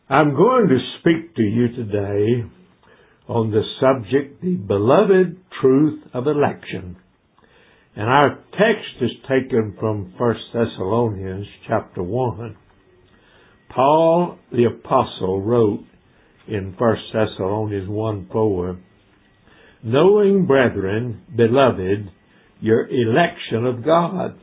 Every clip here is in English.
I'm going to speak to you today on the subject, the beloved truth of election. And our text is taken from 1 Thessalonians chapter 1. Paul the Apostle wrote in 1 Thessalonians 1:4, "Knowing, brethren, beloved, your election of God.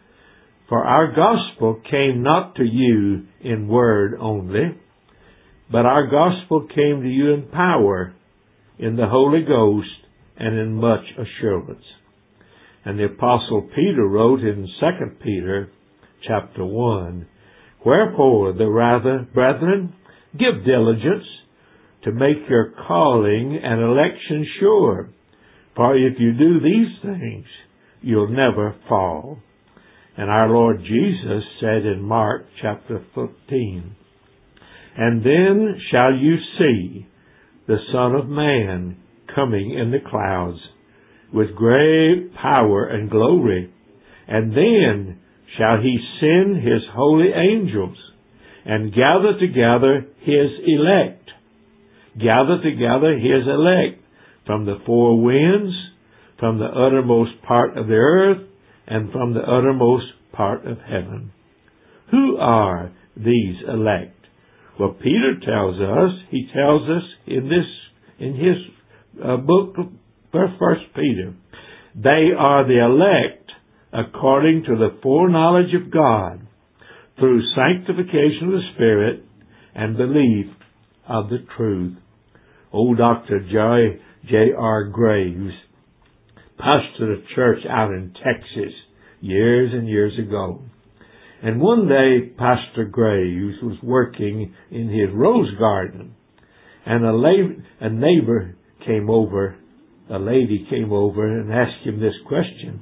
For our gospel came not to you in word only, but our gospel came to you in power, in the Holy Ghost, and in much assurance." And the Apostle Peter wrote in 2 Peter chapter 1, "Wherefore the rather, brethren, give diligence to make your calling and election sure. For if you do these things, you'll never fall." And our Lord Jesus said in Mark chapter 15, "And then shall you see the Son of Man coming in the clouds with great power and glory. And then shall he send his holy angels and gather together his elect. Gather together his elect from the four winds, from the uttermost part of the earth, and from the uttermost part of heaven." Who are these elect? Well, Peter tells us, he tells us in his book of 1 Peter, they are the elect according to the foreknowledge of God, through sanctification of the Spirit and belief of the truth. Old Dr. J.R. Graves pastored a church out in Texas years and years ago. And one day, Pastor Graves was working in his rose garden, and a neighbor came over, a lady came over and asked him this question.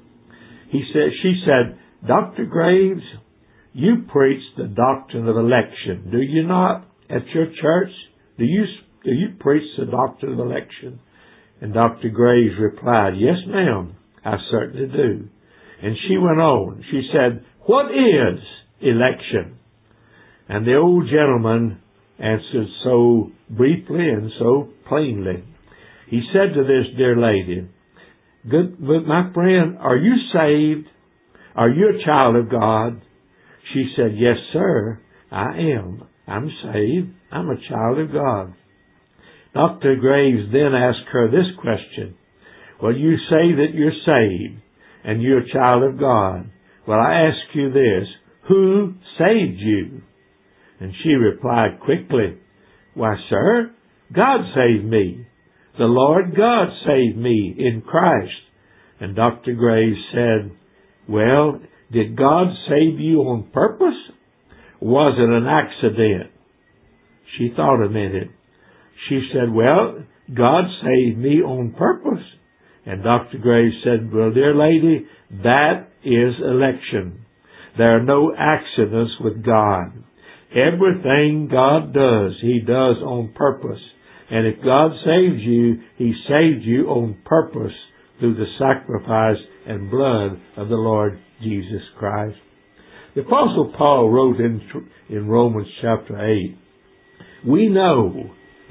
She said, "Dr. Graves, you preach the doctrine of election, do you not, at your church? Do you preach the doctrine of election?" And Dr. Graves replied, "Yes, ma'am, I certainly do." And she went on. She said, "What is election?" And the old gentleman answered so briefly and so plainly. He said to this dear lady, "But my friend, are you saved? Are you a child of God?" She said, "Yes, sir, I am. I'm saved. I'm a child of God." Dr. Graves then asked her this question. "Well, you say that you're saved and you're a child of God. Well, I ask you this, who saved you?" And she replied quickly, "Why, sir, God saved me. The Lord God saved me in Christ." And Dr. Graves said, "Well, did God save you on purpose? Was it an accident?" She thought a minute. She said, "Well, God saved me on purpose." And Dr. Graves said, "Well, dear lady, that is election. There are no accidents with God. Everything God does, He does on purpose. And if God saves you, He saved you on purpose through the sacrifice and blood of the Lord Jesus Christ. The Apostle Paul wrote in Romans chapter 8, we know,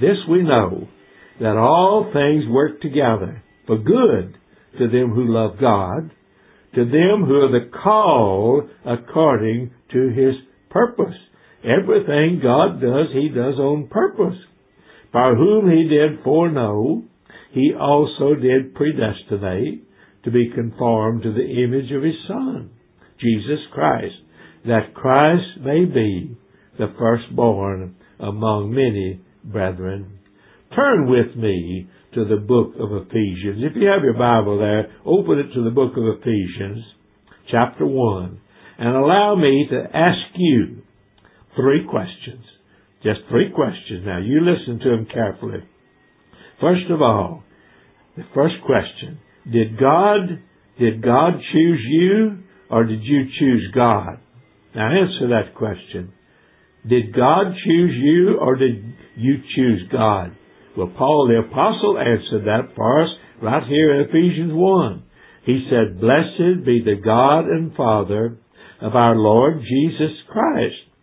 that all things work together for good to them who love God, to them who are the called according to His purpose. Everything God does, He does on purpose. For whom He did foreknow, He also did predestinate to be conformed to the image of His Son, Jesus Christ, that Christ may be the firstborn among many brethren. Turn with me to the book of Ephesians. If you have your Bible there, open it to the book of Ephesians, chapter 1, and allow me to ask you 3 questions. Just 3 questions. Now, you listen to them carefully. First of all, the first question, did God choose you, or did you choose God? Now, answer that question. Did God choose you, or did you choose God? Well, Paul the Apostle answered that for us right here in Ephesians 1. He said, "Blessed be the God and Father of our Lord Jesus Christ.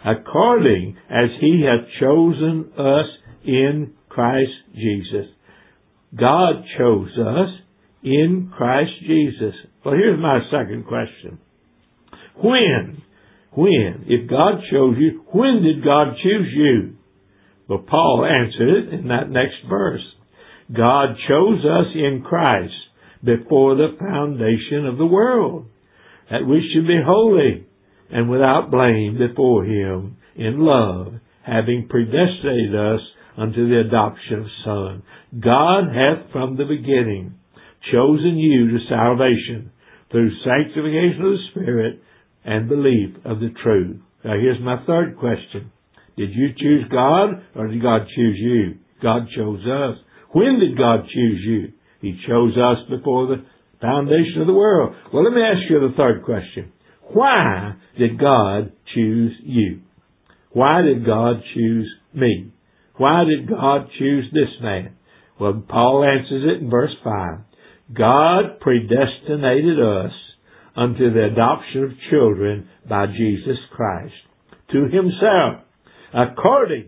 according as He hath chosen us in Christ Jesus. God chose us in Christ Jesus. Well, here's my second question. When? If God chose you, when did God choose you? Well, Paul answered it in that next verse. God chose us in Christ before the foundation of the world, that we should be holy and without blame before Him in love, having predestinated us unto the adoption of Son. God hath from the beginning chosen you to salvation through sanctification of the Spirit and belief of the truth. Now here's my third question. Did you choose God or did God choose you? God chose us. When did God choose you? He chose us before the foundation of the world. Well, let me ask you the third question. Why did God choose you? Why did God choose me? Why did God choose this man? Well, Paul answers it in verse 5. God predestinated us unto the adoption of children by Jesus Christ to Himself, according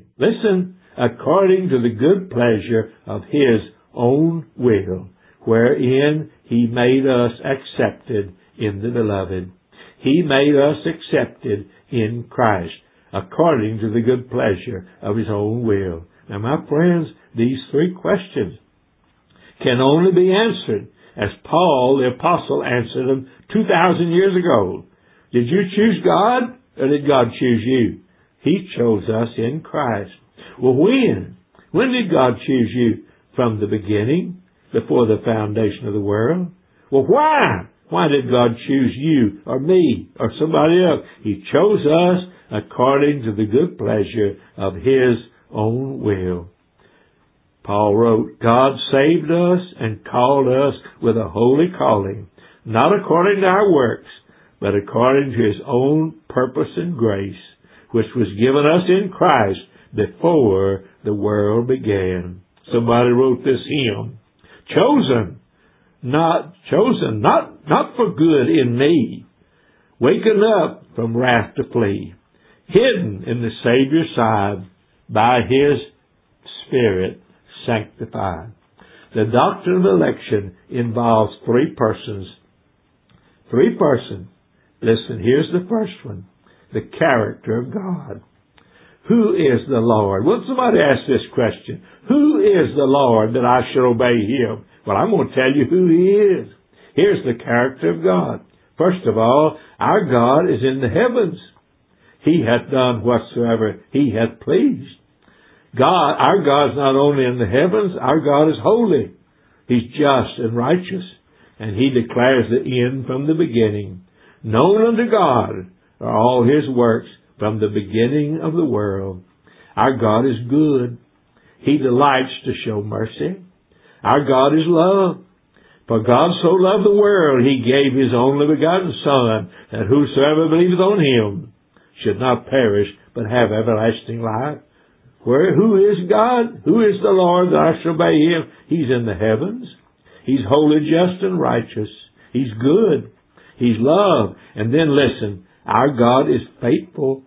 to the good pleasure of His own will, wherein He made us accepted in the Beloved. He made us accepted in Christ, according to the good pleasure of His own will. Now, my friends, these three questions can only be answered as Paul the Apostle answered them 2,000 years ago. Did you choose God or did God choose you? He chose us in Christ. Well, when? When did God choose you? From the beginning, before the foundation of the world. Well, why? Why did God choose you or me or somebody else? He chose us according to the good pleasure of His own will. Paul wrote, God saved us and called us with a holy calling, not according to our works, but according to His own purpose and grace, which was given us in Christ before the world began. Somebody wrote this hymn, not for good in me, waken up from wrath to flee, hidden in the Savior's side, by His Spirit sanctified. The doctrine of election involves three persons. Listen, here's the first one. The character of God. Who is the Lord? Well, somebody ask this question. Who is the Lord that I should obey Him? Well, I'm going to tell you who He is. Here's the character of God. First of all, our God is in the heavens. He hath done whatsoever He hath pleased. Our God is not only in the heavens, our God is holy. He's just and righteous, and He declares the end from the beginning. Known unto God are all His works from the beginning of the world. Our God is good. He delights to show mercy. Our God is love. For God so loved the world, He gave His only begotten Son, that whosoever believeth on Him should not perish, but have everlasting life. Who is God? Who is the Lord that I shall obey Him? He's in the heavens. He's holy, just, and righteous. He's good. He's love. And then listen, our God is faithful.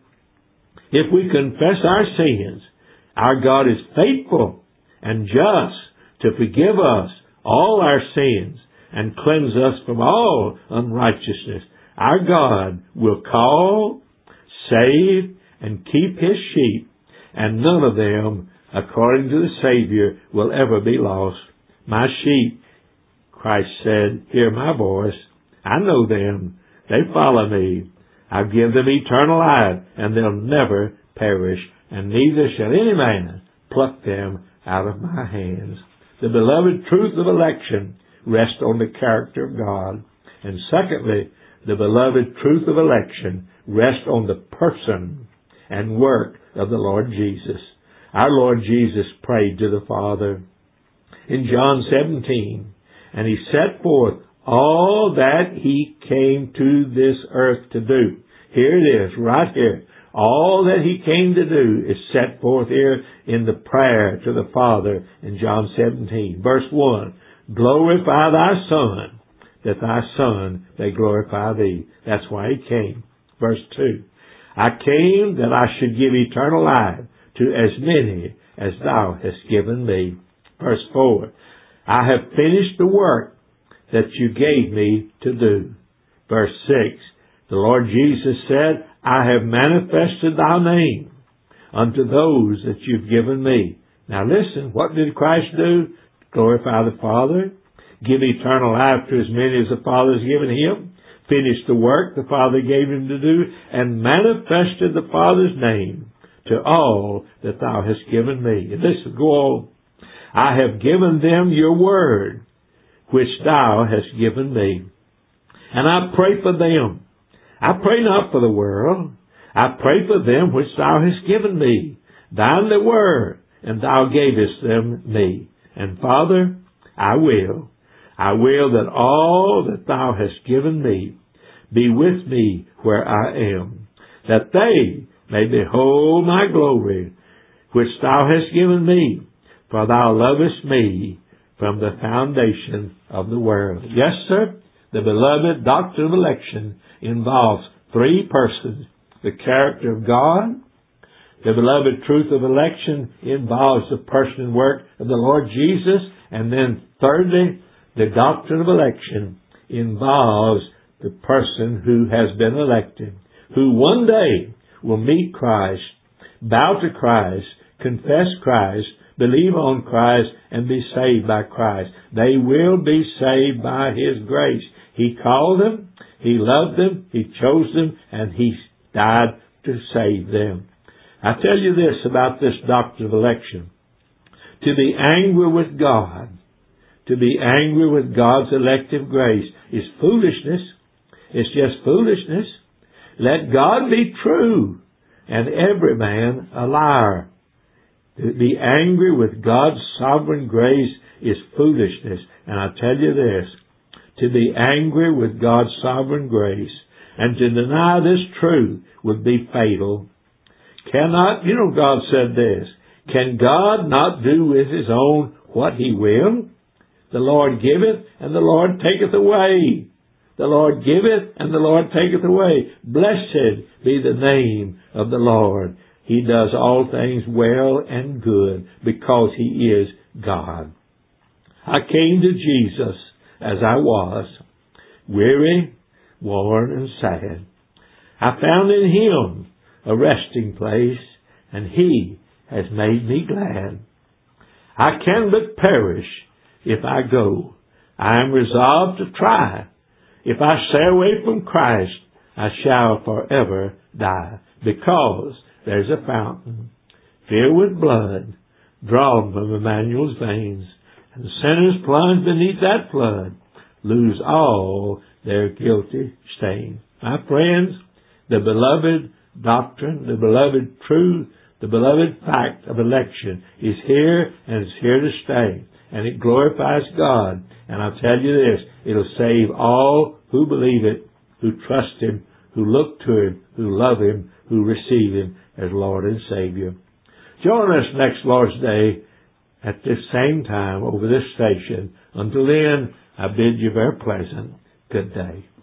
If we confess our sins, our God is faithful and just to forgive us all our sins and cleanse us from all unrighteousness. Our God will call, save, and keep His sheep, and none of them, according to the Savior, will ever be lost. My sheep, Christ said, hear my voice. I know them. They follow me. I give them eternal life, and they'll never perish, and neither shall any man pluck them out of my hands. The beloved truth of election rests on the character of God. And secondly, the beloved truth of election rests on the person and work of the Lord Jesus. Our Lord Jesus prayed to the Father in John 17, and He set forth all that He came to this earth to do. Here it is, right here. All that He came to do is set forth here in the prayer to the Father in John 17. Verse 1, glorify Thy Son, that Thy Son may glorify Thee. That's why He came. Verse 2, I came that I should give eternal life to as many as thou hast given me. Verse 4, I have finished the work that you gave me to do. Verse 6, the Lord Jesus said, I have manifested thy name unto those that you've given me. Now listen, what did Christ do? Glorify the Father, give eternal life to as many as the Father has given him, finish the work the Father gave him to do, and manifested the Father's name to all that thou hast given me. And listen, go on. I have given them your word, which thou hast given me. And I pray for them. I pray not for the world. I pray for them which thou hast given me. Thine the word, and thou gavest them me. And Father, I will that all that thou hast given me be with me where I am, that they may behold my glory, which thou hast given me, for thou lovest me from the foundation of the world. Yes, sir, the beloved doctrine of election involves three persons: the character of God. The beloved truth of election involves the person and work of the Lord Jesus. And then thirdly, the doctrine of election involves the person who has been elected, who one day will meet Christ, bow to Christ, confess Christ, believe on Christ, and be saved by Christ. They will be saved by His grace. He called them, He loved them, He chose them, and He died to save them. I tell you this about this doctrine of election. To be angry with God, to be angry with God's elective grace is foolishness. It's just foolishness. Let God be true and every man a liar. To be angry with God's sovereign grace is foolishness. And I tell you this, to be angry with God's sovereign grace and to deny this truth would be fatal. God said this, can God not do with His own what He will? The Lord giveth, and the Lord taketh away. The Lord giveth, and the Lord taketh away. Blessed be the name of the Lord. He does all things well and good because He is God. I came to Jesus as I was, weary, worn, and sad. I found in Him a resting place, and He has made me glad. I can but perish if I go. I am resolved to try. If I stay away from Christ, I shall forever die, because there's a fountain filled with blood drawn from Emmanuel's veins, and sinners plunge beneath that flood lose all their guilty stain. My friends, the beloved doctrine, the beloved truth, the beloved fact of election is here, and it's here to stay. And it glorifies God. And I'll tell you this, it'll save all who believe it, who trust Him, who look to Him, who love Him, who receive Him as Lord and Savior. Join us next Lord's Day at this same time over this station. Until then, I bid you a very pleasant good day.